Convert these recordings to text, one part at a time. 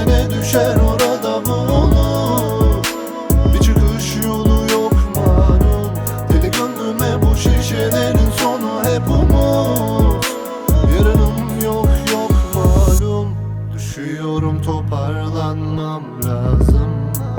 gecene düşer orada bulur. Bir çıkış yolu yok malum. Deli gönlüme bu şişelerin sonu hep umut. Yarınım yok yok malum. Düşüyorum, toparlanmam lazım.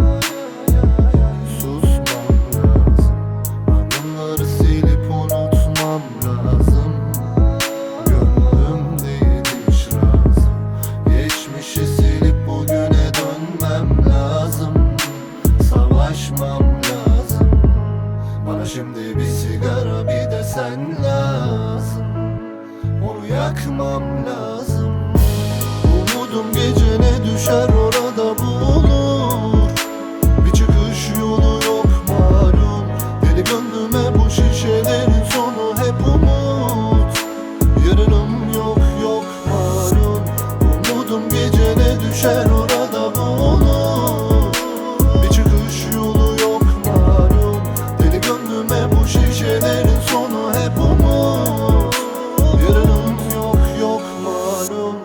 Susmam lazım. Anıları silip unutmam lazım. Gönlüm değil hiç razı. Geçmişi silip bugüne dönmem lazım. Savaşmam lazım. Bana şimdi bir sigara, bir de sen lazım. Onu yakmam lazım. Umudum gecene düşer orada bulur. Bir çıkış yolu yok malum. Deli gönlüme bu şişelerin sonu hep umut. Yarınım yok yok malum. Umudum gecene düşer orada bulur. Bir çıkış yolu yok malum. Deli gönlüme bu şişelerin sonu hep umut. Yarınım yok yok malum.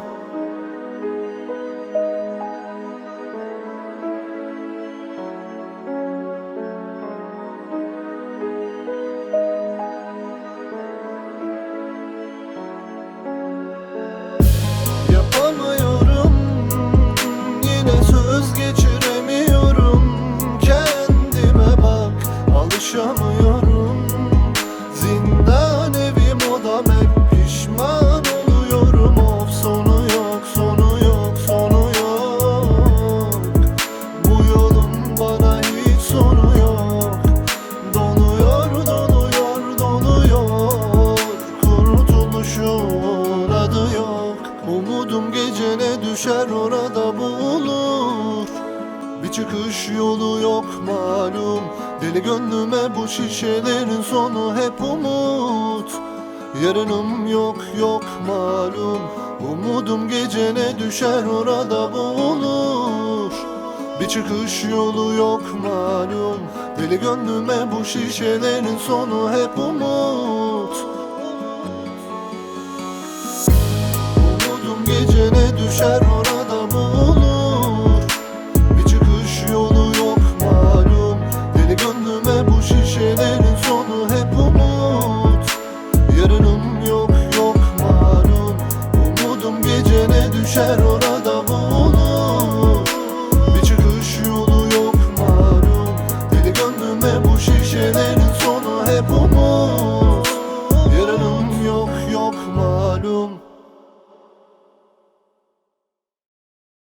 Yapamıyorum, yine söz geçiremiyorum. Kendime bak, alışamıyorum. Zindan evim odam, hep pişman oluyorum. Of, sonu yok, sonu yok, sonu yok. Bu yolun bana hiç sonu yok. Doluyor, doluyor, doluyor. Kurtuluşun adı yok. Umudum gecene düşer orada bulur. Bir çıkış yolu yok malum. Deli gönlüme bu şişelerin sonu hep umut. Yarınım yok yok malum. Umudum gecene düşer orada bulur. Bir çıkış yolu yok malum. Deli gönlüme bu şişelerin sonu hep umut. Umudum gecene düşer